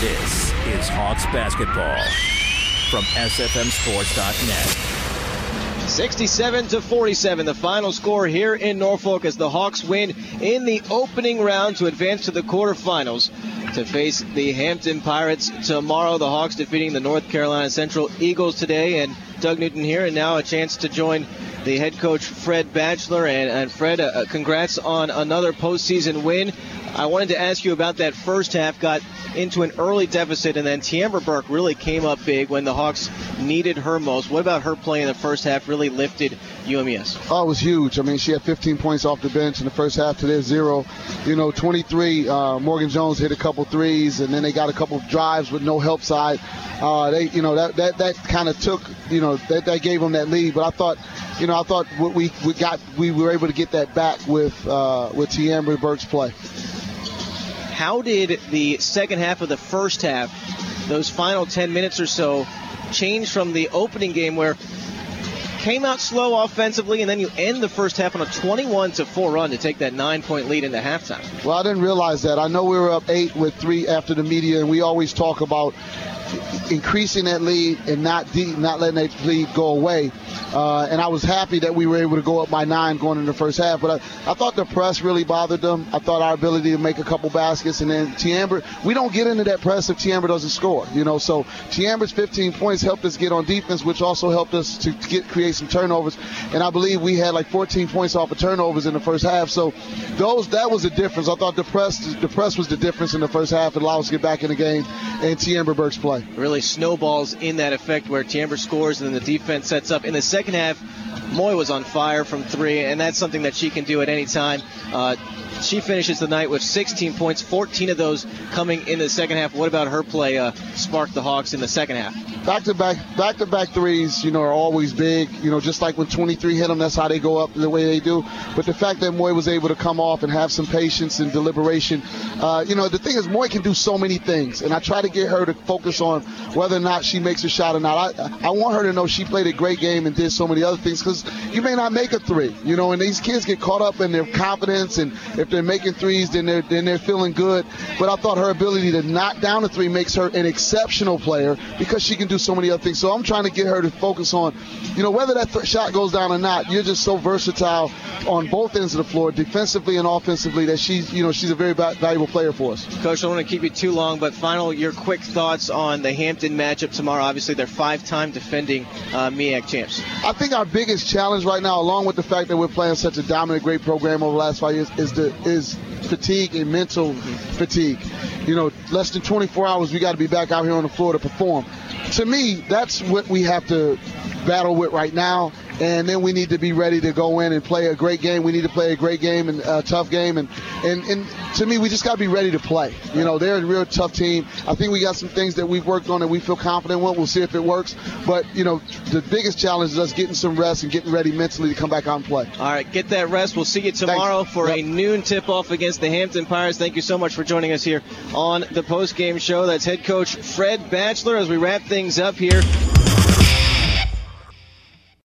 This is Hawks basketball from SFMSports.net. 67-47, the final score here in Norfolk as the Hawks win in the opening round to advance to the quarterfinals to face the Hampton Pirates tomorrow. The Hawks defeating the North Carolina Central Eagles today, and Doug Newton here, and now a chance to join the head coach Fred Batchelor. And Fred, congrats on another postseason win. I wanted to ask you about that first half. Got into an early deficit, and then Tiambra Burke really came up big when the Hawks needed her most. What about her play in the first half really lifted UMES? Oh, it was huge. I mean, she had 15 points off the bench in the first half to their 0. 23, Morgan Jones hit a couple threes, and then they got a couple drives with no help side. That kind of took, that gave them that lead. But I thought what we were able to get that back with Tiambra Burke's play. How did the second half of the first half, those final 10 minutes or so, change from the opening game where came out slow offensively, and then you end the first half on a 21-4 run to take that 9-point lead into halftime? Well, I didn't realize that. I know we were up 8 with 3 after the media, and we always talk about increasing that lead and not letting that lead go away. And I was happy that we were able to go up by 9 going into the first half. But I thought the press really bothered them. I thought our ability to make a couple baskets, and then Tiambra, we don't get into that press if Tiambra doesn't score. So Tiambra's 15 points helped us get on defense, which also helped us to create some turnovers. And I believe we had like 14 points off of turnovers in the first half. So that was the difference. I thought the press was the difference in the first half. It allowed us to get back in the game, and Tiambra Burke's play really snowballs in that effect where Tiambra scores and then the defense sets up. In the second half, Moy was on fire from 3, and that's something that she can do at any time. She finishes the night with 16 points, 14 of those coming in the second half. What about her play sparked the Hawks in the second half? Back-to-back threes, are always big. Just like when 23 hit them, that's how they go up the way they do. But the fact that Moy was able to come off and have some patience and deliberation, the thing is Moy can do so many things, and I try to get her to focus on whether or not she makes a shot or not. I want her to know she played a great game and did so many other things, because you may not make a 3, and these kids get caught up in their confidence, and if they're making threes, then they're feeling good. But I thought her ability to knock down a 3 makes her an exceptional player because she can do so many other things. So I'm trying to get her to focus on, whether that shot goes down or not. You're just so versatile on both ends of the floor, defensively and offensively, that she's a very valuable player for us. Coach, I don't want to keep you too long, but your quick thoughts on the Hampton matchup tomorrow. Obviously, they're 5-time defending MEAC champs. I think our biggest challenge right now, along with the fact that we're playing such a dominant, great program over the last 5 years, is fatigue and mental fatigue. Less than 24 hours, we got to be back out here on the floor to perform. To me, that's what we have to battle with right now. And then we need to be ready to go in and play a great game. We need to play a great game and a tough game. And to me, we just got to be ready to play. They're a real tough team. I think we got some things that we've worked on that we feel confident with. We'll see if it works. But, the biggest challenge is us getting some rest and getting ready mentally to come back out and play. All right, get that rest. We'll see you tomorrow for a noon tip-off against the Hampton Pirates. Thank you so much for joining us here on the post-game show. That's head coach Fred Batchelor as we wrap things up here.